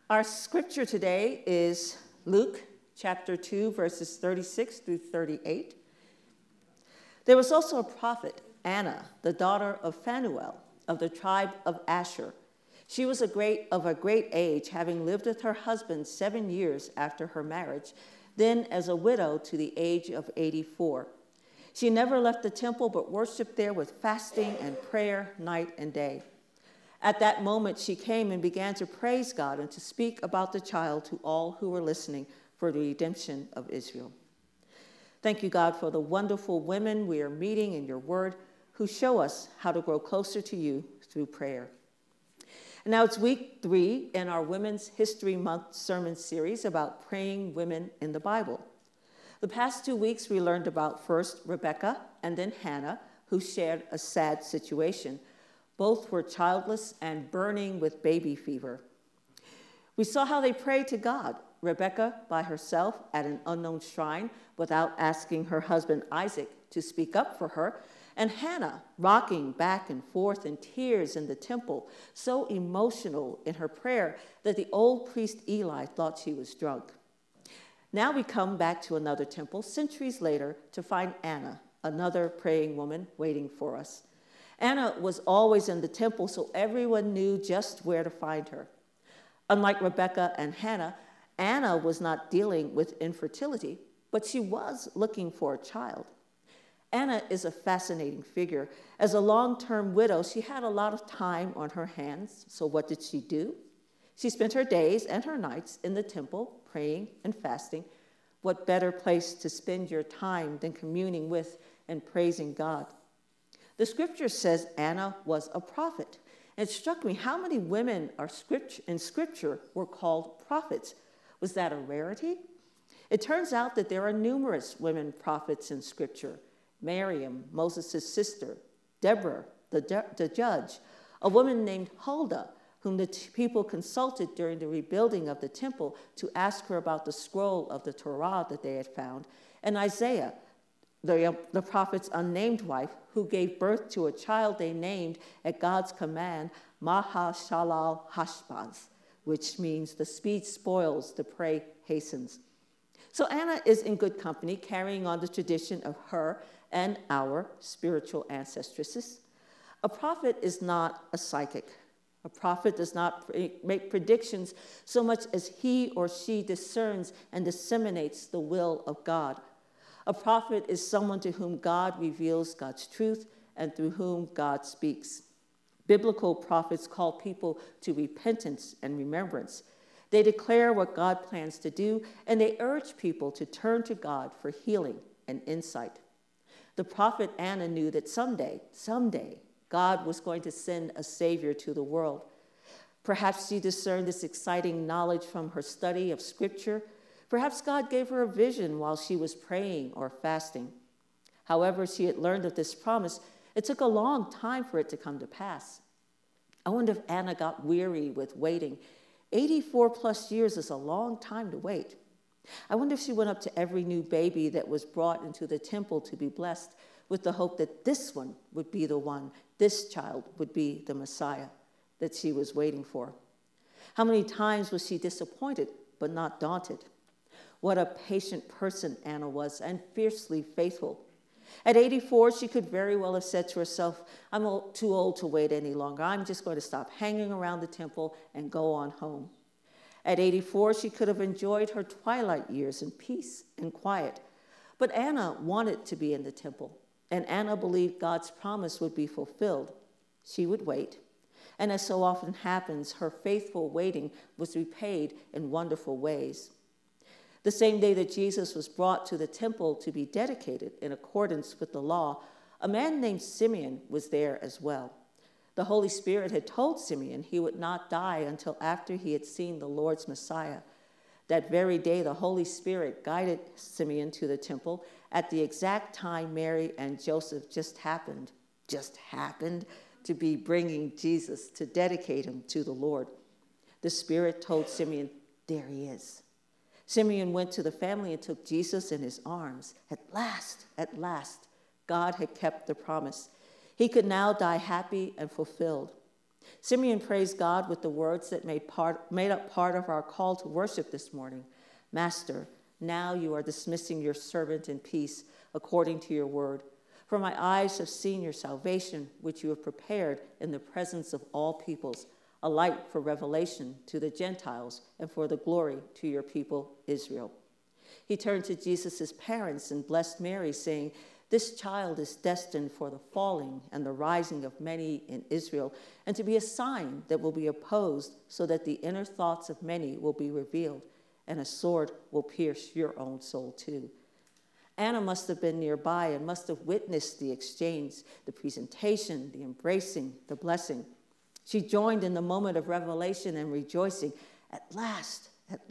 Our scripture today is Luke chapter 2, verses 36 through 38. There was also a prophet, Anna, the daughter of Phanuel, of the tribe of Asher. She was of a great age, having lived with her husband 7 years after her marriage, then as a widow to the age of 84. She never left the temple, but worshiped there with fasting and prayer night and day. At that moment, she came and began to praise God and to speak about the child to all who were listening for the redemption of Israel. Thank you, God, for the wonderful women we are meeting in your word who show us how to grow closer to you through prayer. And now it's week 3 in our Women's History Month sermon series about praying women in the Bible. The past 2 weeks, we learned about first Rebecca and then Hannah, who shared a sad situation. Both were childless and burning with baby fever. We saw how they prayed to God, Rebecca by herself at an unknown shrine without asking her husband Isaac to speak up for her, and Hannah rocking back and forth in tears in the temple, so emotional in her prayer that the old priest Eli thought she was drunk. Now we come back to another temple centuries later to find Anna, another praying woman waiting for us. Anna was always in the temple, so everyone knew just where to find her. Unlike Rebecca and Hannah, Anna was not dealing with infertility, but she was looking for a child. Anna is a fascinating figure. As a long-term widow, she had a lot of time on her hands, so what did she do? She spent her days and her nights in the temple, praying and fasting. What better place to spend your time than communing with and praising God? The scripture says Anna was a prophet. And it struck me how many women in scripture were called prophets. Was that a rarity? It turns out that there are numerous women prophets in scripture. Miriam, Moses' sister, Deborah, the judge, a woman named Huldah, whom the people consulted during the rebuilding of the temple to ask her about the scroll of the Torah that they had found, and Isaiah, the prophet's unnamed wife, who gave birth to a child they named at God's command, Maha-Shalal-Hashbaz, which means the speed spoils, the prey hastens. So Anna is in good company, carrying on the tradition of her and our spiritual ancestresses. A prophet is not a psychic. A prophet does not make predictions so much as he or she discerns and disseminates the will of God. A prophet is someone to whom God reveals God's truth and through whom God speaks. Biblical prophets call people to repentance and remembrance. They declare what God plans to do, and they urge people to turn to God for healing and insight. The prophet Anna knew that someday, God was going to send a Savior to the world. Perhaps she discerned this exciting knowledge from her study of Scripture. Perhaps God gave her a vision while she was praying or fasting. However, she had learned of this promise. It took a long time for it to come to pass. I wonder if Anna got weary with waiting. 84 plus years is a long time to wait. I wonder if she went up to every new baby that was brought into the temple to be blessed with the hope that this one would be the one, this child would be the Messiah that she was waiting for. How many times was she disappointed but not daunted? What a patient person Anna was, and fiercely faithful. At 84, she could very well have said to herself, I'm too old to wait any longer. I'm just going to stop hanging around the temple and go on home. At 84, she could have enjoyed her twilight years in peace and quiet. But Anna wanted to be in the temple, and Anna believed God's promise would be fulfilled. She would wait. And as so often happens, her faithful waiting was repaid in wonderful ways. The same day that Jesus was brought to the temple to be dedicated in accordance with the law, a man named Simeon was there as well. The Holy Spirit had told Simeon he would not die until after he had seen the Lord's Messiah. That very day, the Holy Spirit guided Simeon to the temple at the exact time Mary and Joseph just happened to be bringing Jesus to dedicate him to the Lord. The Spirit told Simeon, there he is. Simeon went to the family and took Jesus in his arms. At last, God had kept the promise. He could now die happy and fulfilled. Simeon praised God with the words that made up part of our call to worship this morning. Master, now you are dismissing your servant in peace according to your word. For my eyes have seen your salvation, which you have prepared in the presence of all peoples, a light for revelation to the Gentiles and for the glory to your people Israel. He turned to Jesus' parents and blessed Mary, saying, this child is destined for the falling and the rising of many in Israel, and to be a sign that will be opposed, so that the inner thoughts of many will be revealed, and a sword will pierce your own soul too. Anna must have been nearby and must have witnessed the exchange, the presentation, the embracing, the blessing. She joined in the moment of revelation and rejoicing. At last,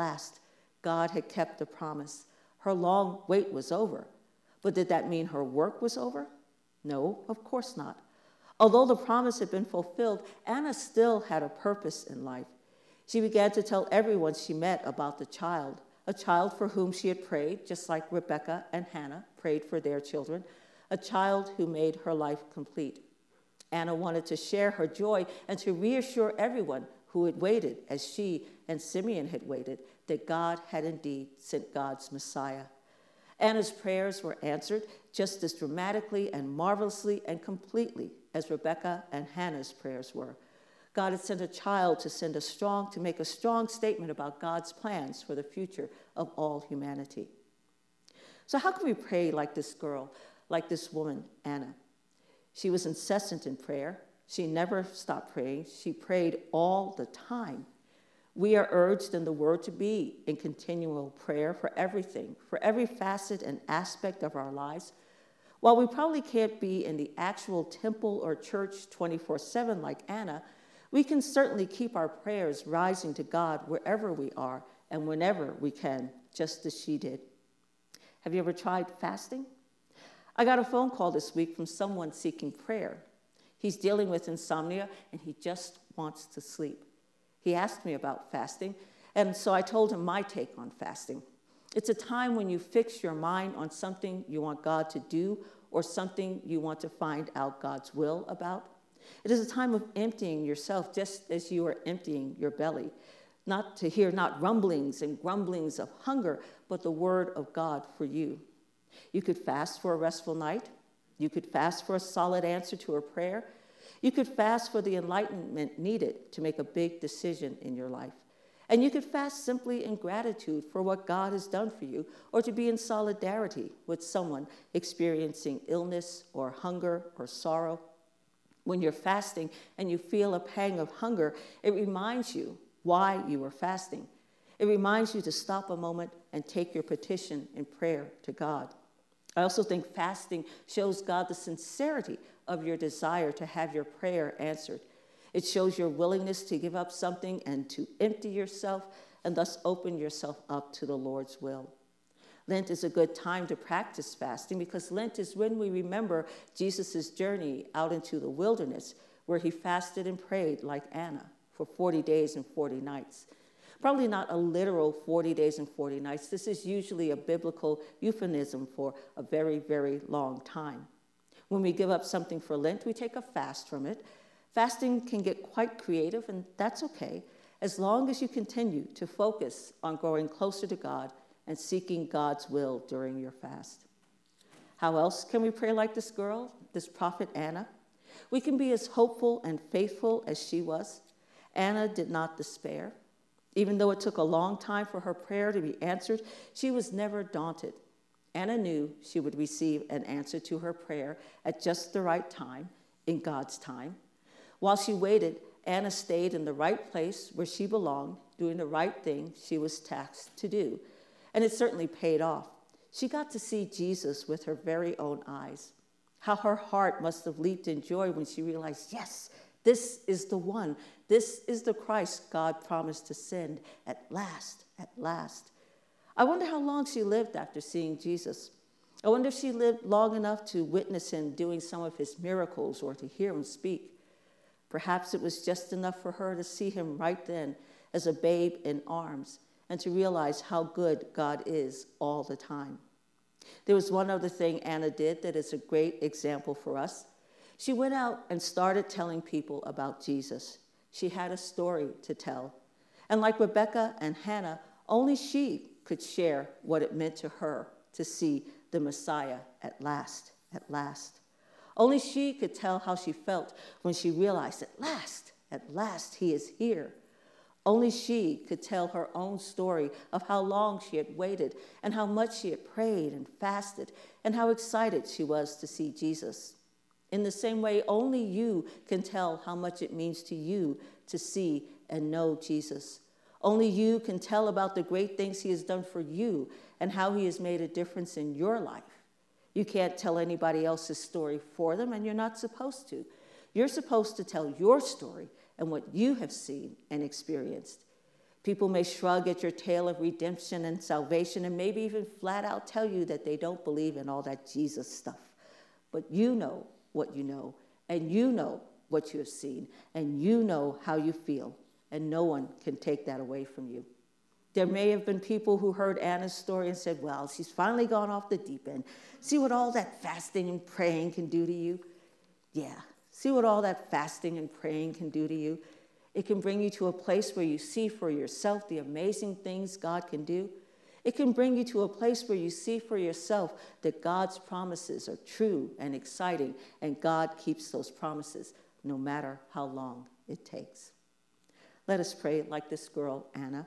God had kept the promise. Her long wait was over. But did that mean her work was over? No, of course not. Although the promise had been fulfilled, Anna still had a purpose in life. She began to tell everyone she met about the child, a child for whom she had prayed, just like Rebecca and Hannah prayed for their children, a child who made her life complete. Anna wanted to share her joy and to reassure everyone who had waited, as she and Simeon had waited, that God had indeed sent God's Messiah. Anna's prayers were answered just as dramatically and marvelously and completely as Rebecca and Hannah's prayers were. God had sent a child to make a strong statement about God's plans for the future of all humanity. So how can we pray like this girl, like this woman, Anna? She was incessant in prayer. She never stopped praying. She prayed all the time. We are urged in the word to be in continual prayer for everything, for every facet and aspect of our lives. While we probably can't be in the actual temple or church 24/7 like Anna, we can certainly keep our prayers rising to God wherever we are and whenever we can, just as she did. Have you ever tried fasting? I got a phone call this week from someone seeking prayer. He's dealing with insomnia and he just wants to sleep. He asked me about fasting, and so I told him my take on fasting. It's a time when you fix your mind on something you want God to do or something you want to find out God's will about. It is a time of emptying yourself just as you are emptying your belly, not to hear not rumblings and grumblings of hunger, but the word of God for you. You could fast for a restful night. You could fast for a solid answer to a prayer. You could fast for the enlightenment needed to make a big decision in your life. And you could fast simply in gratitude for what God has done for you, or to be in solidarity with someone experiencing illness or hunger or sorrow. When you're fasting and you feel a pang of hunger, it reminds you why you are fasting. It reminds you to stop a moment and take your petition in prayer to God. I also think fasting shows God the sincerity of your desire to have your prayer answered. It shows your willingness to give up something and to empty yourself and thus open yourself up to the Lord's will. Lent is a good time to practice fasting because Lent is when we remember Jesus' journey out into the wilderness where he fasted and prayed like Anna for 40 days and 40 nights. Probably not a literal 40 days and 40 nights. This is usually a biblical euphemism for a very, very long time. When we give up something for Lent, we take a fast from it. Fasting can get quite creative, and that's okay, as long as you continue to focus on growing closer to God and seeking God's will during your fast. How else can we pray like this girl, this prophet Anna? We can be as hopeful and faithful as she was. Anna did not despair. Even though it took a long time for her prayer to be answered, she was never daunted. Anna knew she would receive an answer to her prayer at just the right time, in God's time. While she waited, Anna stayed in the right place where she belonged, doing the right thing she was tasked to do. And it certainly paid off. She got to see Jesus with her very own eyes. How her heart must have leaped in joy when she realized, yes, this is the one. This is the Christ God promised to send at last, at last. I wonder how long she lived after seeing Jesus. I wonder if she lived long enough to witness him doing some of his miracles or to hear him speak. Perhaps it was just enough for her to see him right then as a babe in arms and to realize how good God is all the time. There was one other thing Anna did that is a great example for us. She went out and started telling people about Jesus. She had a story to tell. And like Rebecca and Hannah, only she could share what it meant to her to see the Messiah at last, at last. Only she could tell how she felt when she realized at last he is here. Only she could tell her own story of how long she had waited and how much she had prayed and fasted and how excited she was to see Jesus. In the same way, only you can tell how much it means to you to see and know Jesus. Only you can tell about the great things he has done for you and how he has made a difference in your life. You can't tell anybody else's story for them, and you're not supposed to. You're supposed to tell your story and what you have seen and experienced. People may shrug at your tale of redemption and salvation and maybe even flat out tell you that they don't believe in all that Jesus stuff. But you know what you know, and you know what you have seen, and you know how you feel, and no one can take that away from you. There may have been people who heard Anna's story and said, well, she's finally gone off the deep end. See what all that fasting and praying can do to you? Yeah, see what all that fasting and praying can do to you? It can bring you to a place where you see for yourself the amazing things God can do. It can bring you to a place where you see for yourself that God's promises are true and exciting, and God keeps those promises no matter how long it takes. Let us pray like this girl, Anna.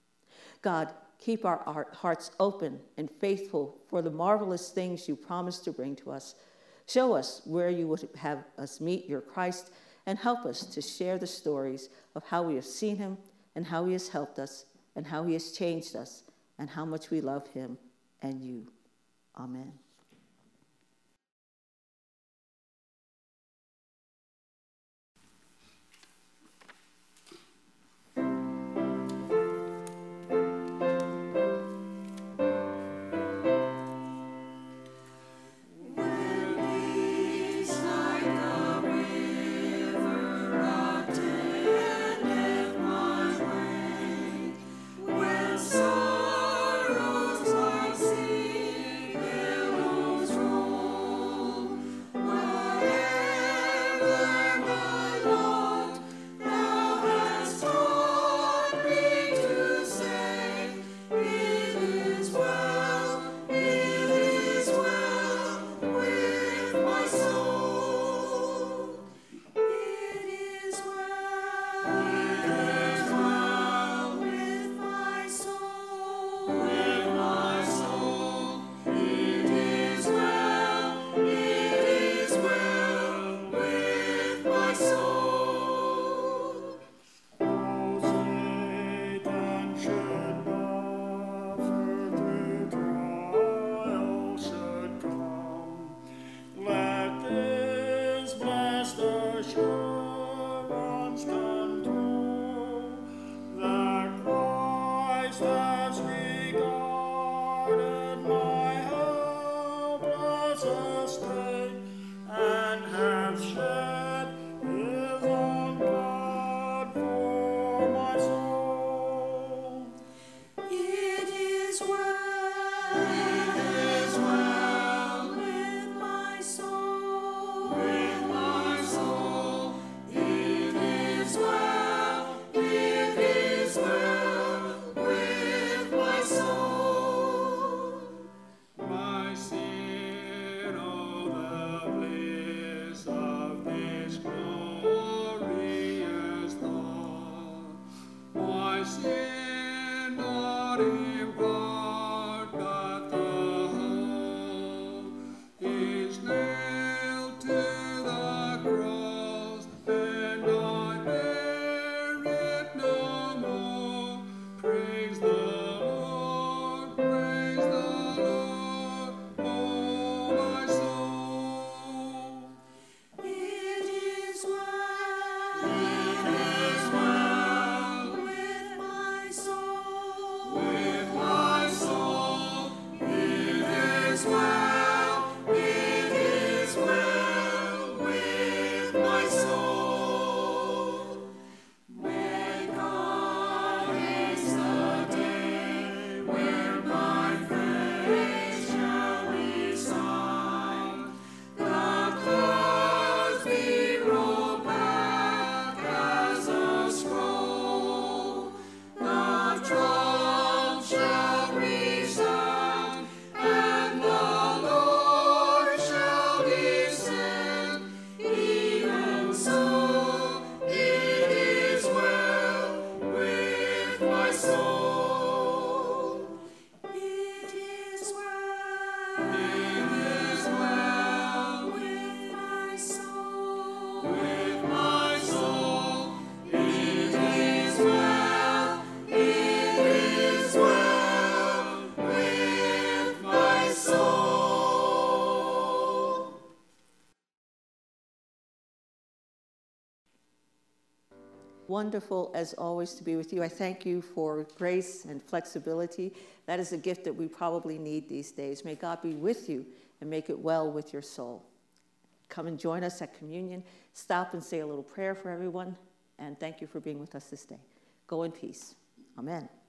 God, keep our hearts open and faithful for the marvelous things you promised to bring to us. Show us where you would have us meet your Christ, and help us to share the stories of how we have seen him and how he has helped us and how he has changed us and how much we love him and you. Amen. With my soul. wonderful, as always, to be with you. I thank you for grace and flexibility. That is a gift that we probably need these days. May God be with you and make it well with your soul. Come and join us at communion. Stop and say a little prayer for everyone. And thank you for being with us this day. Go in peace. Amen.